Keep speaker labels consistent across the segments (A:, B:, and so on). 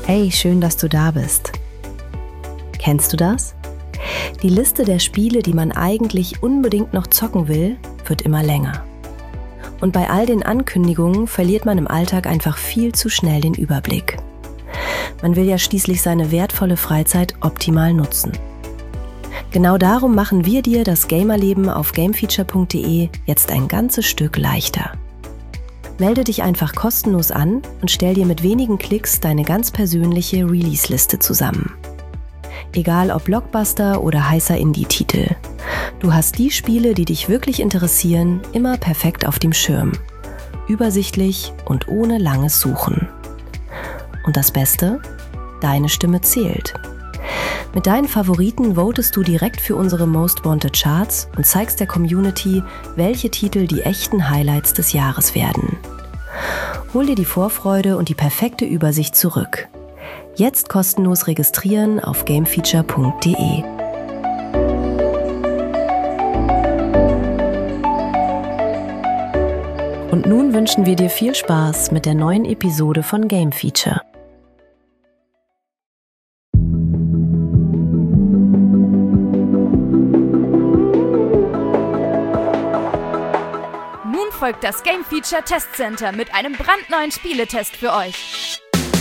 A: Hey, schön, dass du da bist. Kennst du das? Die Liste der Spiele, die man eigentlich unbedingt noch zocken will, wird immer länger. Und bei all den Ankündigungen verliert man im Alltag einfach viel zu schnell den Überblick. Man will ja schließlich seine wertvolle Freizeit optimal nutzen. Genau darum machen wir dir das Gamerleben auf gamefeature.de jetzt ein ganzes Stück leichter. Melde dich einfach kostenlos an und stell dir mit wenigen Klicks deine ganz persönliche Release-Liste zusammen. Egal ob Blockbuster oder heißer Indie-Titel. Du hast die Spiele, die dich wirklich interessieren, immer perfekt auf dem Schirm. Übersichtlich und ohne langes Suchen. Und das Beste? Deine Stimme zählt. Mit deinen Favoriten votest du direkt für unsere Most Wanted Charts und zeigst der Community, welche Titel die echten Highlights des Jahres werden. Hol dir die Vorfreude und die perfekte Übersicht zurück. Jetzt kostenlos registrieren auf gamefeature.de. Und nun wünschen wir dir viel Spaß mit der neuen Episode von Game Feature.
B: Nun folgt das Game Feature Test Center mit einem brandneuen Spieletest für euch.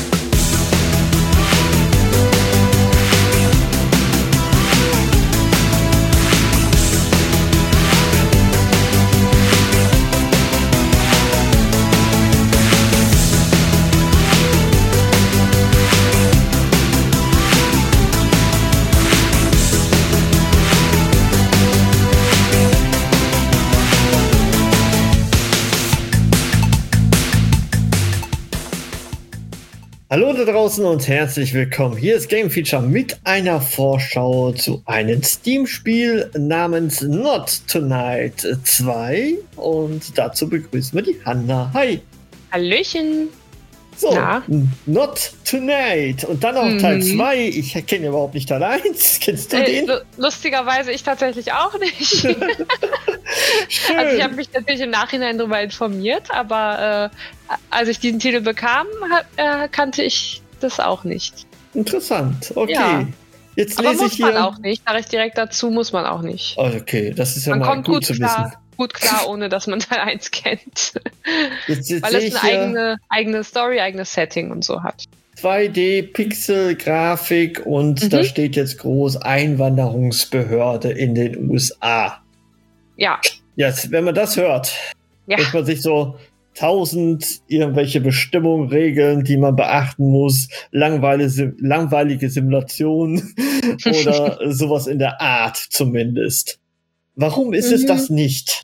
C: Hallo da draußen und herzlich willkommen. Hier ist Game Feature mit einer Vorschau zu einem Steam-Spiel namens Not Tonight 2 und dazu begrüßen wir die Hanna. Hi!
D: Hallöchen!
C: So,
D: Na?
C: Not Tonight und dann auch Teil 2. Ich kenne überhaupt nicht Teil 1. Kennst du den?
D: Lustigerweise ich tatsächlich auch nicht.
C: Schön.
D: Also ich habe mich natürlich im Nachhinein darüber informiert, aber als ich diesen Titel bekam, kannte ich das auch nicht.
C: Interessant, okay.
D: Ja.
C: Jetzt
D: aber
C: lese
D: muss
C: ich hier...
D: man auch nicht, sage ich direkt dazu, muss man auch nicht.
C: Okay, das ist ja
D: Man
C: mal
D: kommt
C: gut zu wissen.
D: Gut klar, ohne dass man Teil 1 kennt.
C: Jetzt
D: Weil es eine eigene Story, eigenes Setting und so hat.
C: 2D-Pixel-Grafik und da steht jetzt groß Einwanderungsbehörde in den USA.
D: Ja.
C: Jetzt, wenn man das hört, denkt man sich so 1000 irgendwelche Bestimmungen, Regeln, die man beachten muss, langweilige Simulationen oder sowas in der Art zumindest. Warum ist es das nicht?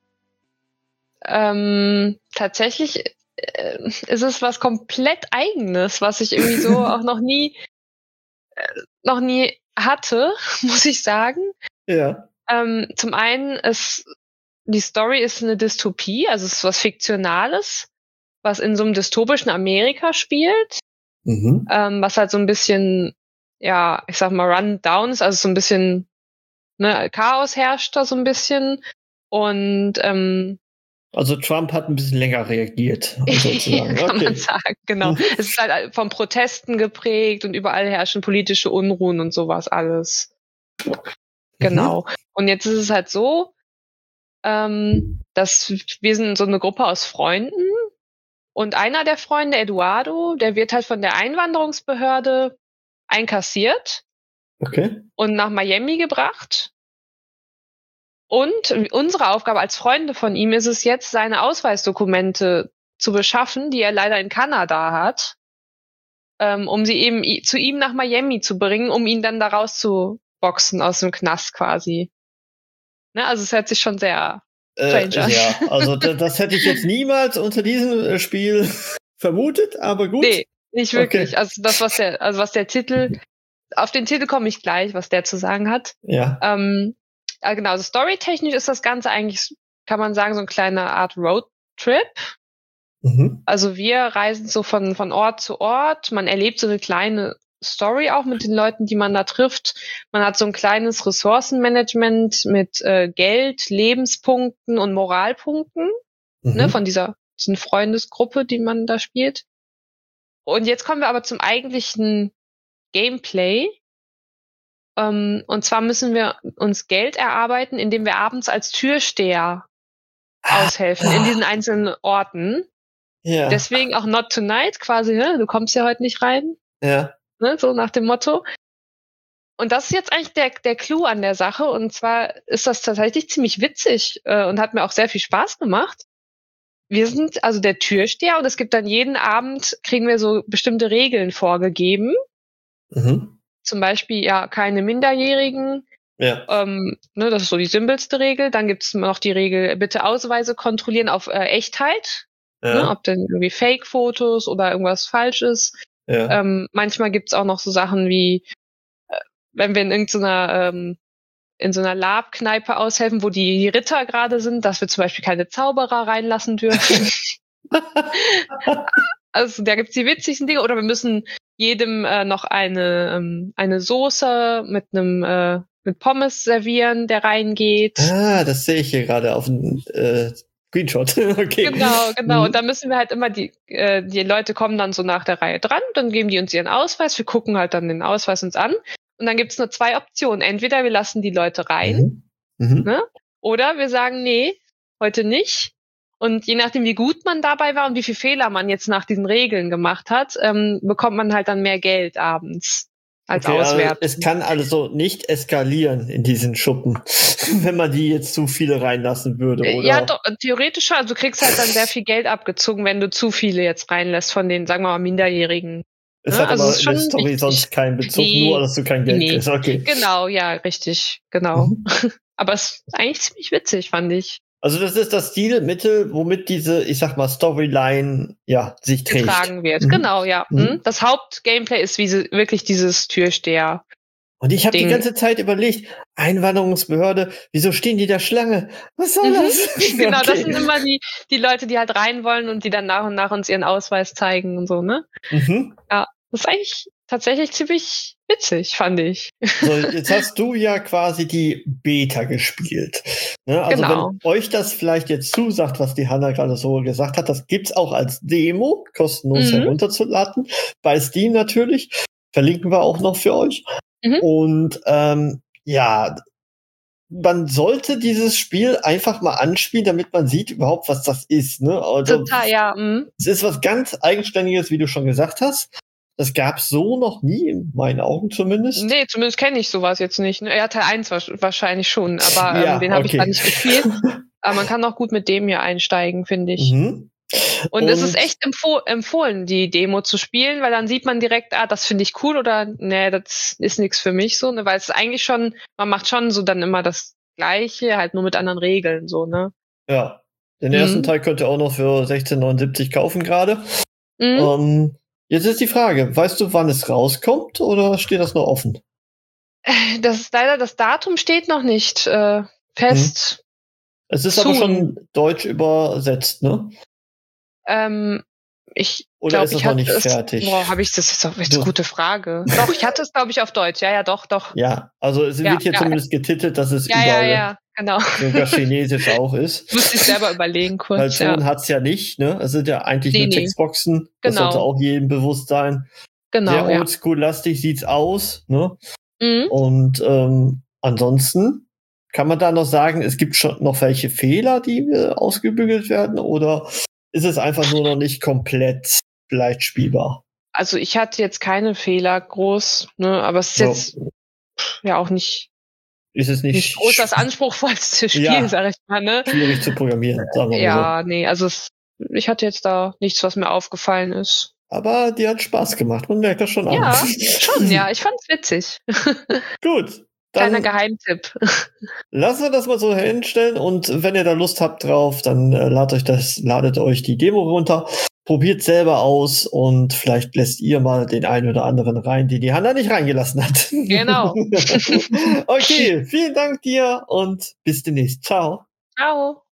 D: Tatsächlich ist es was komplett Eigenes, was ich irgendwie so auch noch nie hatte, muss ich sagen.
C: Ja.
D: Zum einen die Story ist eine Dystopie, also es ist was Fiktionales, was in so einem dystopischen Amerika spielt, was halt so ein bisschen, ja, ich sag mal, run down ist, also so ein bisschen, ne, Chaos herrscht da so ein bisschen und
C: also Trump hat ein bisschen länger reagiert, sozusagen.
D: Kann man sagen, genau. Es ist halt von Protesten geprägt und überall herrschen politische Unruhen und sowas alles. Genau. Und jetzt ist es halt so, dass wir sind so eine Gruppe aus Freunden und einer der Freunde, Eduardo, der wird halt von der Einwanderungsbehörde einkassiert und nach Miami gebracht. Und unsere Aufgabe als Freunde von ihm ist es jetzt, seine Ausweisdokumente zu beschaffen, die er leider in Kanada hat, um sie eben zu ihm nach Miami zu bringen, um ihn dann da rauszuboxen aus dem Knast quasi. Ne, also es hört sich schon sehr strange an.
C: Ja, also das hätte ich jetzt niemals unter diesem Spiel vermutet, aber gut.
D: Nee, nicht wirklich. Okay. Also das, was der Titel, auf den Titel komme ich gleich, was der zu sagen hat.
C: Ja.
D: Genau, also storytechnisch ist das Ganze eigentlich, kann man sagen, so eine kleine Art Roadtrip. Also wir reisen so von Ort zu Ort, man erlebt so eine kleine Story auch mit den Leuten, die man da trifft. Man hat so ein kleines Ressourcenmanagement mit Geld, Lebenspunkten und Moralpunkten, ne, von diesen Freundesgruppe, die man da spielt. Und jetzt kommen wir aber zum eigentlichen Gameplay. Und zwar müssen wir uns Geld erarbeiten, indem wir abends als Türsteher aushelfen in diesen einzelnen Orten. Ja. Deswegen auch Not Tonight quasi, ne? Du kommst ja heute nicht rein.
C: Ja.
D: Ne? So nach dem Motto. Und das ist jetzt eigentlich der Clou an der Sache. Und zwar ist das tatsächlich ziemlich witzig und hat mir auch sehr viel Spaß gemacht. Wir sind also der Türsteher und es gibt dann jeden Abend, kriegen wir so bestimmte Regeln vorgegeben.
C: Mhm.
D: Zum Beispiel, ja, keine Minderjährigen.
C: Ja.
D: Das ist so die simpelste Regel. Dann gibt es noch die Regel, bitte Ausweise kontrollieren auf Echtheit.
C: Ja.
D: Ne, ob denn irgendwie Fake-Fotos oder irgendwas falsch ist.
C: Ja.
D: Manchmal gibt's auch noch so Sachen wie, wenn wir in irgendeiner in so einer Lab-Kneipe aushelfen, wo die Ritter gerade sind, dass wir zum Beispiel keine Zauberer reinlassen dürfen. Also da gibt's die witzigsten Dinge. Oder wir müssen jedem noch eine Soße mit Pommes servieren, der reingeht.
C: Das sehe ich hier gerade auf dem Screenshot. Okay.
D: Genau. Und da müssen wir halt immer die Leute kommen dann so nach der Reihe dran, dann geben die uns ihren Ausweis, wir gucken halt dann den Ausweis uns an und dann gibt's nur 2 Optionen. Entweder wir lassen die Leute rein, ne? Oder wir sagen, nee, heute nicht. Und je nachdem, wie gut man dabei war und wie viel Fehler man jetzt nach diesen Regeln gemacht hat, bekommt man halt dann mehr Geld abends als Auswertung.
C: Also es kann also nicht eskalieren in diesen Schuppen, wenn man die jetzt zu viele reinlassen würde, oder?
D: Ja, doch, theoretisch schon. Also du kriegst halt dann sehr viel Geld abgezogen, wenn du zu viele jetzt reinlässt von den, sagen wir mal, Minderjährigen.
C: Es hat aber in der Story sonst keinen Bezug, nur dass du kein Geld kriegst. Okay.
D: Genau, ja, richtig, genau. Aber es ist eigentlich ziemlich witzig, fand ich.
C: Also das ist das Stilmittel, womit diese, ich sag mal, Storyline sich trägt.
D: Getragen wird, genau, ja. Das Hauptgameplay ist wirklich dieses Türsteher.
C: Und ich habe die ganze Zeit überlegt, Einwanderungsbehörde, wieso stehen die da Schlange? Was soll das?
D: Genau, okay. Das sind immer die Leute, die halt rein wollen und die dann nach und nach uns ihren Ausweis zeigen und so, ne? Ja, das ist eigentlich tatsächlich ziemlich witzig, fand ich.
C: So, jetzt hast du ja quasi die Beta gespielt. Ne? Also wenn euch das vielleicht jetzt zusagt, was die Hanna gerade so gesagt hat, das gibt's auch als Demo, kostenlos herunterzuladen, bei Steam natürlich. Verlinken wir auch noch für euch. Und man sollte dieses Spiel einfach mal anspielen, damit man sieht überhaupt, was das ist. Ne? Also,
D: total, ja.
C: Es ist was ganz Eigenständiges, wie du schon gesagt hast. Das gab's so noch nie, in meinen Augen zumindest.
D: Nee, zumindest kenne ich sowas jetzt nicht. Ja, Teil 1 wahrscheinlich schon, aber den habe ich da nicht gespielt. Aber man kann auch gut mit dem hier einsteigen, finde ich. Und es ist echt empfohlen, die Demo zu spielen, weil dann sieht man direkt, das finde ich cool oder nee, das ist nichts für mich so, ne? Weil es ist eigentlich schon, man macht schon so dann immer das Gleiche, halt nur mit anderen Regeln, so, ne?
C: Ja. Den ersten Teil könnt ihr auch noch für 16,79 kaufen gerade. Jetzt ist die Frage, weißt du, wann es rauskommt oder steht das noch offen?
D: Das ist leider, das Datum steht noch nicht fest.
C: Es ist aber schon deutsch übersetzt, ne?
D: Ich
C: oder
D: glaub,
C: ist es noch nicht fertig?
D: Habe ich das? Ist doch eine gute Frage. Doch, ich hatte es, glaube ich, auf Deutsch. Ja, doch.
C: Ja, also es wird hier zumindest getitelt, dass es überall
D: genau.
C: sogar Chinesisch auch ist.
D: Muss ich selber überlegen kurz.
C: Weil Ton hat's ja nicht, ne? Es sind ja eigentlich nur Textboxen. Das sollte auch jedem bewusst sein.
D: Genau.
C: Sehr oldschool-lastig sieht's aus, ne? Und ansonsten kann man da noch sagen, es gibt schon noch welche Fehler, die ausgebügelt werden, oder ist es einfach nur noch nicht komplett leicht spielbar?
D: Also ich hatte jetzt keine Fehler groß, ne? Aber es ist jetzt auch nicht.
C: Ist es nicht
D: groß das anspruchsvollste Spiel, sag ich mal, ne?
C: Schwierig zu programmieren, sagen wir mal so.
D: Ja, nee, also ich hatte jetzt da nichts, was mir aufgefallen ist.
C: Aber die hat Spaß gemacht, man merkt das schon an.
D: Ja, schon, ja, ich fand's witzig.
C: Gut.
D: Kleiner Geheimtipp.
C: Lassen wir das mal so hinstellen und wenn ihr da Lust habt drauf, dann ladet euch die Demo runter, probiert selber aus und vielleicht lässt ihr mal den einen oder anderen rein, die Hanna nicht reingelassen hat.
D: Genau.
C: Okay, vielen Dank dir und bis demnächst. Ciao.
D: Ciao.